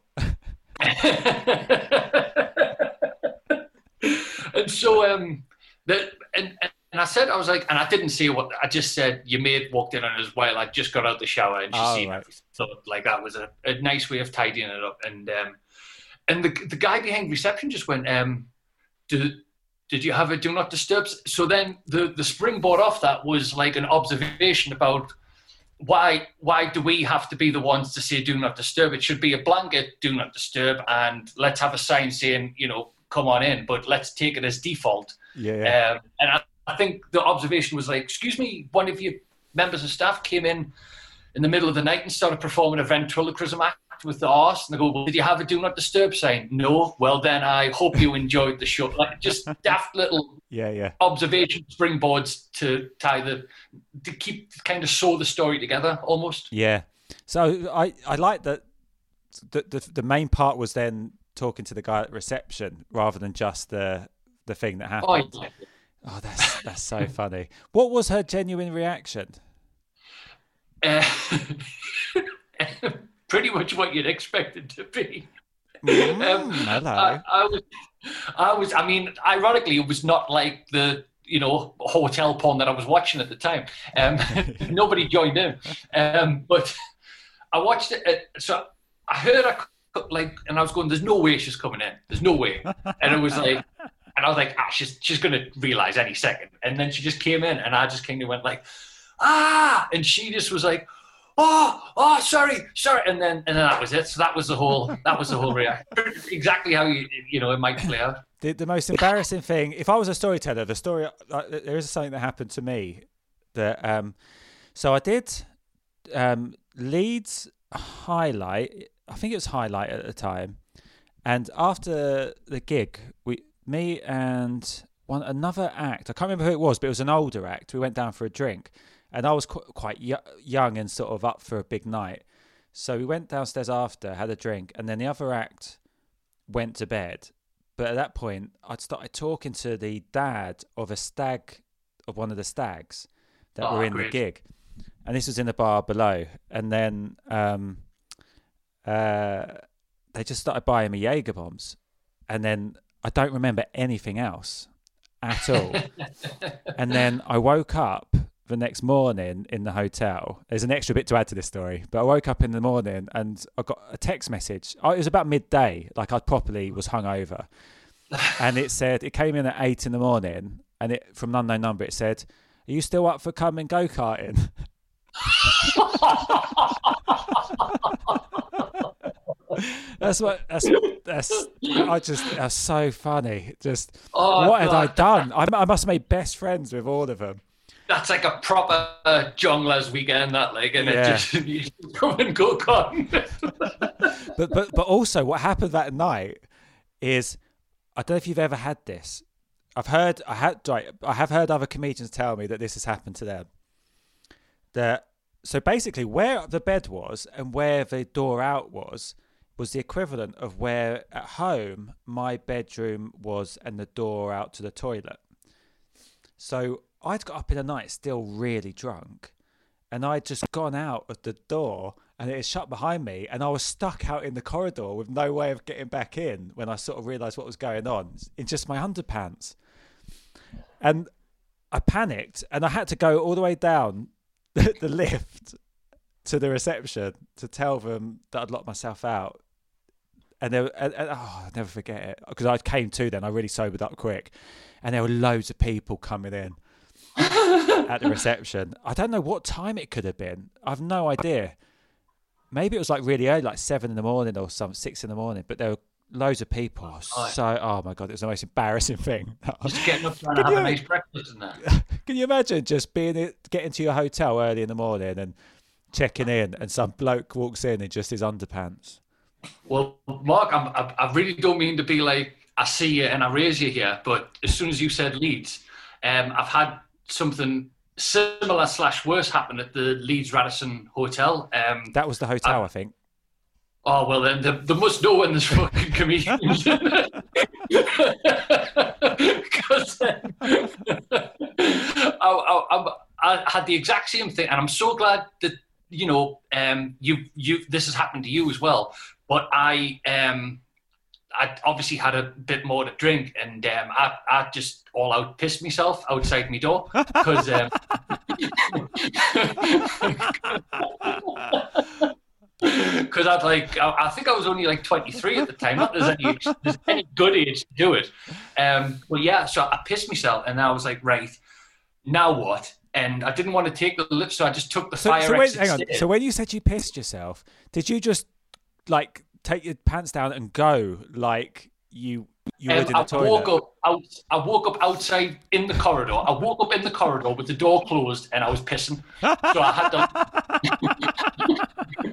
And so, um, the, and, and I said, I was like, and I didn't say what, I just said, your mate walked in on us while I just got out the shower and she Oh, seen right. it. So, like, that was a, a nice way of tidying it up. And um, and the the guy behind reception just went, um, did, did you have a do not disturb? So then the, the springboard off that was like an observation about why why do we have to be the ones to say do not disturb? It should be a blanket do not disturb, and let's have a sign saying, you know, come on in, but let's take it as default. Yeah. Um, and I, I think the observation was like, excuse me, one of your members of staff came in in the middle of the night and started performing a ventriloquism act with the arse. And they go, well, did you have a do not disturb sign? No. Well, then I hope you enjoyed the show. Like, just daft little Yeah, yeah. observation springboards to tie the, to keep, kind of sew the story together almost. Yeah. So I, I like that the, the the main part was then talking to the guy at reception rather than just the the thing that Oh, happened. yeah. Oh, that's that's so funny. What was her genuine reaction? Uh, pretty much what you'd expect it to be. Mm, Um, hello. I, I was, I was. I mean, ironically, it was not like the you know hotel porn that I was watching at the time. Um, nobody joined in, um, but I watched it. uh, So I heard her like, and I was going, "There's no way she's coming in. There's no way." And it was like, and I was like, "Ah, she's she's gonna realize any second." And then she just came in, and I just kind of went like, "Ah!" And she just was like, oh, oh, sorry, sorry, and then and then that was it. So that was the whole that was the whole reaction. Exactly how you you know it might play out. The, the most embarrassing thing, if I was a storyteller, the story uh, there is something that happened to me that um, so I did um, Leeds highlight. I think it was highlight at the time, and after the gig, we me and one another act. I can't remember who it was, but it was an older act. We went down for a drink. And I was qu- quite y- young and sort of up for a big night. So we went downstairs after, had a drink, and then the other act went to bed. But at that point, I'd started talking to the dad of a stag, of one of the stags that Oh, were in great. the gig. And this was in the bar below. And then um, uh, they just started buying me Jaeger bombs. And then I don't remember anything else at all. And then I woke up the next morning in the hotel. There's an extra bit to add to this story, but I woke up in the morning and I got a text message. Oh, it was about midday, like I properly was hungover, and it said it came in at eight in the morning, and it from an unknown number. It said, "Are you still up for coming go karting?" That's what. That's that's. I just. That's so funny. Just Oh, what had I God. done? I, I must have made best friends with all of them. That's like a proper uh, jonglers weekend, that like, and Yeah. it just you just come and go con. But but but also what happened that night is I don't know if you've ever had this. I've heard I had right, I have heard other comedians tell me that this has happened to them. That so basically where the bed was and where the door out was was the equivalent of where at home my bedroom was and the door out to the toilet. So I'd got up in the night still really drunk, and I'd just gone out of the door and it had shut behind me, and I was stuck out in the corridor with no way of getting back in when I sort of realised what was going on in just my underpants. And I panicked, and I had to go all the way down the, the lift to the reception to tell them that I'd locked myself out. And, there, and, and oh, I'll never forget it, because I came to then, I really sobered up quick, and there were loads of people coming in at the reception. I don't know what time it could have been. I've no idea. Maybe it was like really early, like seven in the morning or some six in the morning. But there were loads of people. Oh. So, oh my god, it was the most embarrassing thing. Just getting up trying to Can have a you- nice breakfast and that. Can you imagine just being it, getting to your hotel early in the morning and checking in, and some bloke walks in in just his underpants? Well, Mark, I'm, I, I really don't mean to be like I see you and I raise you here, but as soon as you said Leeds, um, I've had something similar slash worse happen at the Leeds Radisson Hotel. Um, That was the hotel, I- I think. oh well, then they, they must know when there's fucking comedians. Because um, I, I, I had the exact same thing, and I'm so glad that you know um, you you this has happened to you as well. But I um, I obviously had a bit more to drink, and um, I, I just all out pissed myself outside my door because. Um, Because I'd like, I, I think I was only like twenty-three at the time. Not there's any, there's any good age to do it. Um, but yeah, so I pissed myself, and I was like, right, now what? And I didn't want to take the lift, so I just took the So, fire so, when, exit. hang on. stairs. So when you said you pissed yourself, did you just like take your pants down and go like you you Um, would in I the toilet? woke up out. I woke up outside in the corridor. I woke up in the corridor with the door closed, and I was pissing. So I had to.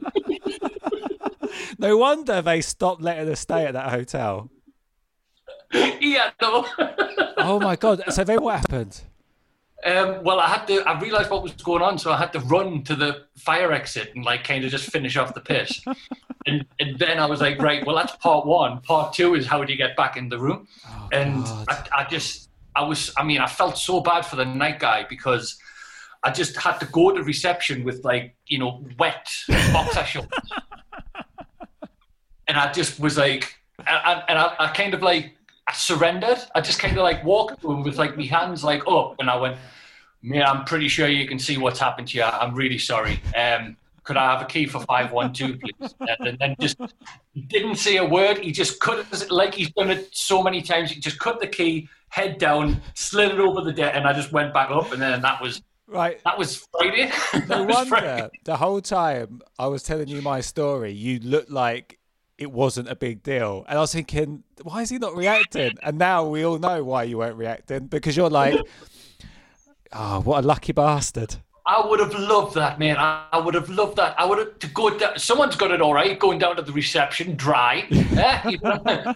No wonder they stopped letting us stay at that hotel. Yeah, no. Oh my god! So then what happened? Um, well, I had to. I realised what was going on, so I had to run to the fire exit and like kind of just finish off the piss. and and then I was like, right, well, that's part one. Part two is how do you get back in the room? Oh, and God. I, I just, I was, I mean, I felt so bad for the night guy because I just had to go to reception with like, you know, wet boxer shorts. And I just was like, and, and I, I kind of like, I surrendered. I just kind of like walked to him with like my hands like up, and I went, "Man, I'm pretty sure you can see what's happened to you. I'm really sorry. Um, could I have a key for five one two, please?" And then just he didn't say a word. He just cut it like he's done it so many times. He just cut the key, head down, slid it over the deck, and I just went back up, and then that was Right. that was Friday. No That was wonder Friday. the whole time I was telling you my story, you looked like it wasn't a big deal. And I was thinking, why is he not reacting? And now we all know why you weren't reacting, because you're like, oh, what a lucky bastard. I would have loved that, man. I, I would have loved that. I would have to go down. Someone's got it all right. Going down to the reception, dry. Eh, you know?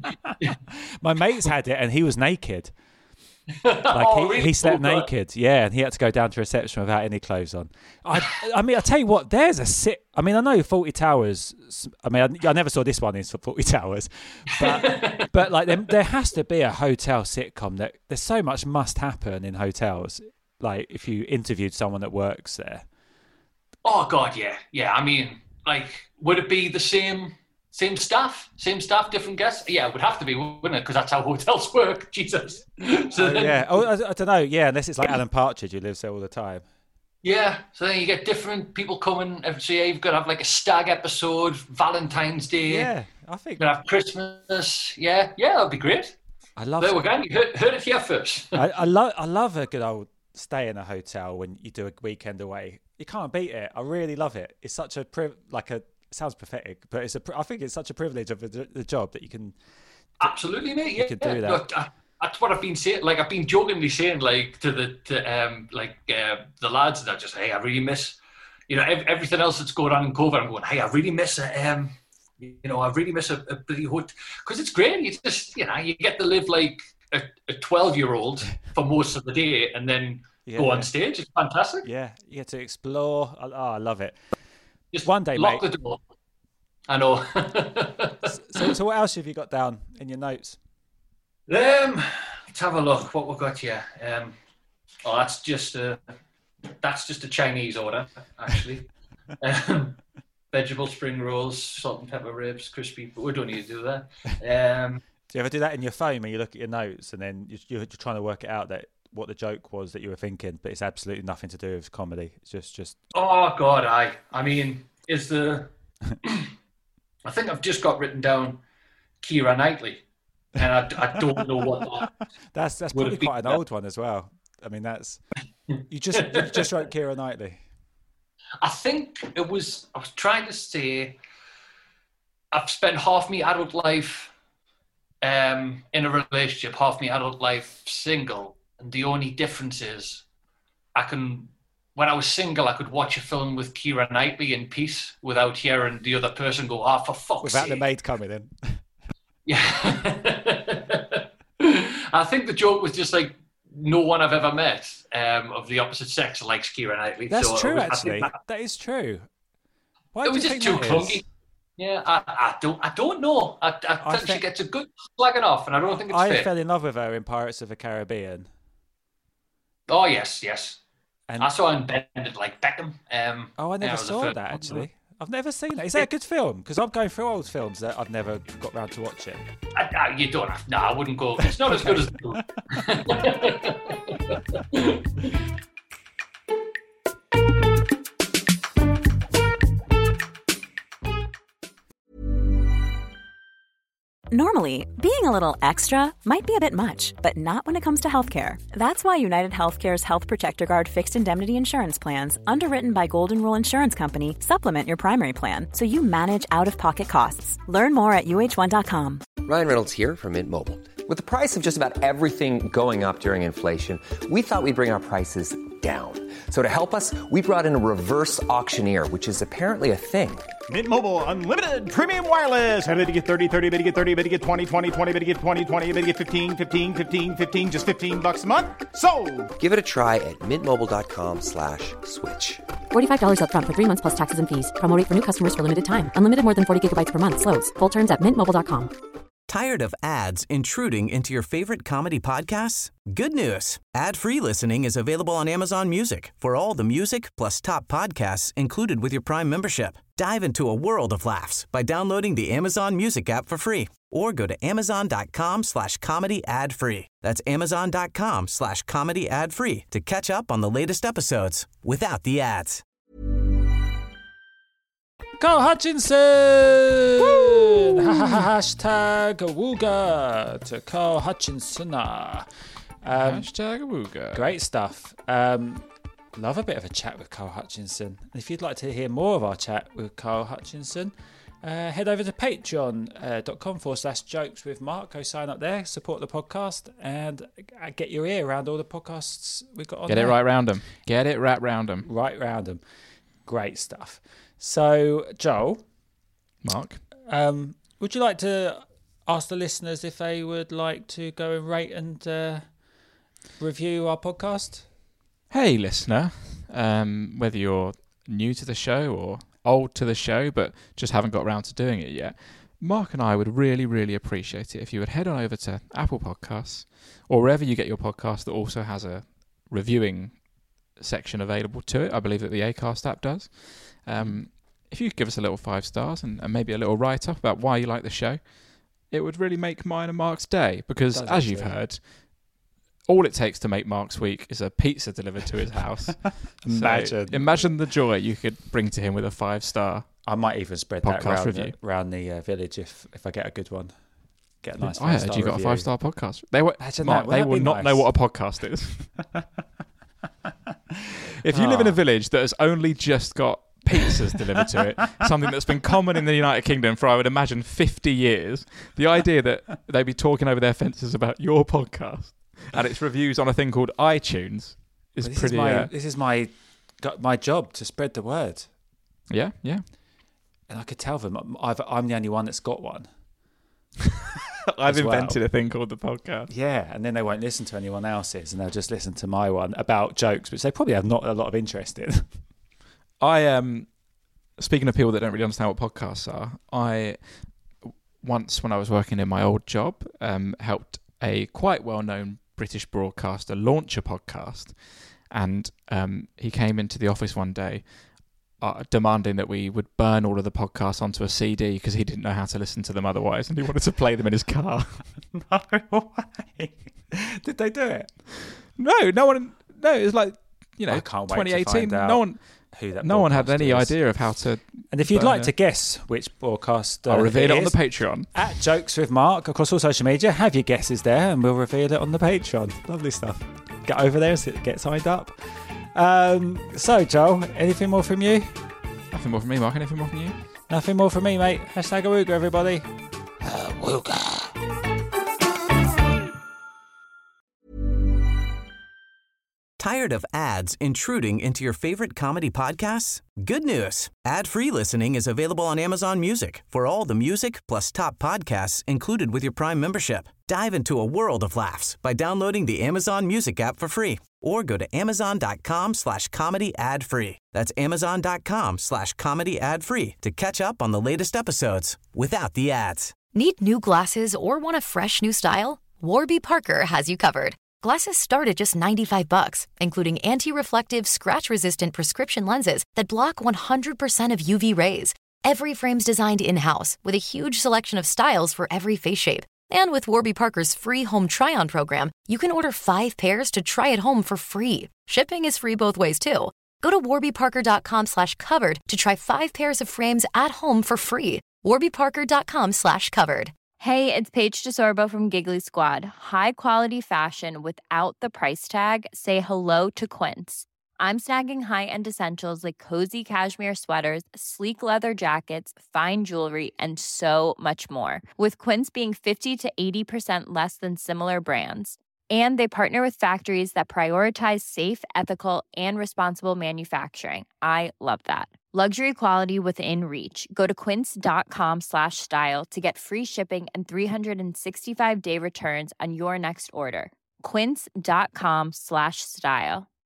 My mate's had it and he was naked. Like Oh, he, really? he slept Oh, God. naked, yeah, and he had to go down to reception without any clothes on. I, I mean, I tell you what, there's a sit. I mean, I know Fawlty Towers. I mean, I, I never saw this one in Fawlty Towers, but but like there, there has to be a hotel sitcom that there's so much must happen in hotels. Like if you interviewed someone that works there. Oh God, yeah, yeah. I mean, like, would it be the same, same staff, same staff, different guests? Yeah, it would have to be, wouldn't it? Because that's how hotels work. Jesus. So Oh, then, yeah. Oh, I, I don't know. Yeah, unless it's like Alan Partridge who lives there all the time. yeah. So then you get different people coming. every- So yeah, you've got to have like a stag episode, Valentine's Day. Yeah, I think You're gonna have Christmas. Yeah, yeah, that'd be great. I love. There we go. You heard, heard it here first. I, I love. I love a good old stay in a hotel when you do a weekend away. You can't beat it. I really love it. It's such a priv- like a. It sounds pathetic, but it's a. pri- I think it's such a privilege of the, the job that you can. Absolutely, mate. Yeah, could do yeah. that. Look, I- that's what I've been saying. Like I've been jokingly saying, like to the to um like uh, the lads that just, hey, I really miss, you know, ev- everything else that's going on in COVID. I'm going, hey, I really miss it. Um, you know, I really miss a, a bloody hotel because it's great. You just, you know, you get to live like a twelve year old for most of the day, and then Yeah. go on stage. It's fantastic. Yeah, you get to explore. I- Oh, I love it. Just One day, lock mate. the door. I know. So, so what else have you got down in your notes? Um, let's have a look. What we've got here. Um, oh, that's just a that's just a Chinese order, actually. um, vegetable spring rolls, salt and pepper ribs, crispy. But we don't need to do that. Um, Do you ever do that in your phone when you look at your notes and then you- you're trying to work it out that what the joke was that you were thinking, but it's absolutely nothing to do with comedy. It's just just oh God, I. I mean, is the. I think I've just got written down Keira Knightley, and I, I don't know what that. that's that's Would probably it be quite an that? old one as well. I mean, that's you just you just wrote Keira Knightley. I think it was. I was trying to say. I've spent half my adult life um, in a relationship, half my adult life single, and the only difference is I can. When I was single, I could watch a film with Keira Knightley in peace without hearing the other person go, "Ah, oh, for fuck's Without sake!" the maid coming in. Yeah. I think the joke was just like no one I've ever met um, of the opposite sex likes Keira Knightley. That's So it true, was- I think actually. that- That is true. Why it do was you just think too that is? clunky. Yeah, I, I don't, I don't know. I, I, I think she think- gets a good slagging off, and I don't think it's I fair. fell in love with her in Pirates of the Caribbean. Oh yes, yes. And I saw her in Bend like Beckham. Um, oh, I yeah, never it was the saw first that one. actually. I've never seen it. Is that a good film? Because I'm going through old films that I've never got round to watch it. I, I, you don't have. No, I wouldn't go. It's not as good as. Normally, being a little extra might be a bit much, but not when it comes to healthcare. That's why United Healthcare's Health Protector Guard fixed indemnity insurance plans, underwritten by Golden Rule Insurance Company, supplement your primary plan so you manage out-of-pocket costs. Learn more at U H one dot com. Ryan Reynolds here from Mint Mobile. With the price of just about everything going up during inflation, we thought we'd bring our prices down. So to help us, we brought in a reverse auctioneer, which is apparently a thing. Mint Mobile Unlimited Premium Wireless. How to get thirty, thirty, how to get thirty, how to get twenty, twenty, twenty, how to get twenty, twenty, how to get fifteen, fifteen, fifteen, fifteen, just fifteen bucks a month? Sold! Give it a try at mintmobile.com slash switch. forty-five dollars up front for three months plus taxes and fees. Promo rate for new customers for limited time. Unlimited more than forty gigabytes per month. Slows full terms at mint mobile dot com. Tired of ads intruding into your favorite comedy podcasts? Good news. Ad-free listening is available on Amazon Music for all the music plus top podcasts included with your Prime membership. Dive into a world of laughs by downloading the Amazon Music app for free or go to amazon.com slash comedy ad free. That's amazon.com slash comedy ad free to catch up on the latest episodes without the ads. Carl Hutchinson! Hashtag Wooga to Carl Hutchinson. Um, Hashtag Wooga. Great stuff. Um, love a bit of a chat with Carl Hutchinson. And if you'd like to hear more of our chat with Carl Hutchinson, uh, head over to patreon.com uh, forward slash jokes with Mark. Go sign up there, support the podcast, and get your ear around all the podcasts we've got on Get there. it right round them. Get it right round them. Right round them. Great stuff. So, Joel. Mark. Um, would you like to ask the listeners if they would like to go and rate and uh, review our podcast? Hey, listener. Um, whether you're new to the show or old to the show, but just haven't got around to doing it yet, Mark and I would really, really appreciate it if you would head on over to Apple Podcasts or wherever you get your podcast that also has a reviewing section available to it. I believe that the Acast app does. Um, if you could give us a little five stars and, and maybe a little write-up about why you like the show, it would really make mine and Mark's day. Because, as actually. you've heard, all it takes to make Mark's week is a pizza delivered to his house. Imagine. So, imagine the joy you could bring to him with a five-star I might even spread podcast that around review. the, around the uh, village if, if I get a good one. Get a nice I heard five-star you got review. a five-star podcast. They were, Imagine Mark, that. they Wouldn't will that not be know nice? what a podcast is. If you live in a village that has only just got pizzas delivered to it, something that's been common in the United Kingdom for, I would imagine, fifty years, the idea that they'd be talking over their fences about your podcast and its reviews on a thing called iTunes is Well, this pretty... Is my, uh, this is my got my job to spread the word. yeah, yeah. And I could tell them I've, I'm the only one that's got one. I've as well. invented a thing called the podcast. Yeah, and then they won't listen to anyone else's and they'll just listen to my one about jokes, which they probably have not a lot of interest in. I um, speaking of people that don't really understand what podcasts are, I once, when I was working in my old job, um, helped a quite well-known British broadcaster launch a podcast, and um, he came into the office one day uh, demanding that we would burn all of the podcasts onto a C D because he didn't know how to listen to them otherwise, and he wanted to play them in his car. No way. Did they do it? No, no one. No, it was like, you know, I can't wait to twenty eighteen. find out No one. Who that No one had any broadcaster is. idea of how to. And if you'd burn like a- to guess which broadcast uh, I'll reveal it on the is, Patreon. at Jokes with Mark across all social media, have your guesses there and we'll reveal it on the Patreon. Lovely stuff. Get over there, get signed up. Um, so, Joel, anything more from you? Nothing more from me, Mark. Anything more from you? Nothing more from me, mate. Hashtag Awooga, everybody. Tired of ads intruding into your favorite comedy podcasts? Good news. Ad-free listening is available on Amazon Music for all the music plus top podcasts included with your Prime membership. Dive into a world of laughs by downloading the Amazon Music app for free or go to amazon.com slash comedy ad free. That's amazon.com slash comedy ad free to catch up on the latest episodes without the ads. Need new glasses or want a fresh new style? Warby Parker has you covered. Glasses start at just ninety-five bucks, including anti-reflective, scratch-resistant prescription lenses that block one hundred percent of U V rays. Every frame's designed in-house with a huge selection of styles for every face shape. And with Warby Parker's free home try-on program, you can order five pairs to try at home for free. Shipping is free both ways, too. Go to warbyparker.com slash covered to try five pairs of frames at home for free. warbyparker.com slash covered. Hey, it's Paige DeSorbo from Giggly Squad. High quality fashion without the price tag. Say hello to Quince. I'm snagging high-end essentials like cozy cashmere sweaters, sleek leather jackets, fine jewelry, and so much more. With Quince being fifty to eighty percent less than similar brands. And they partner with factories that prioritize safe, ethical, and responsible manufacturing. I love that. Luxury quality within reach. Go to quince.com slash style to get free shipping and three sixty-five day returns on your next order. Quince.com slash style.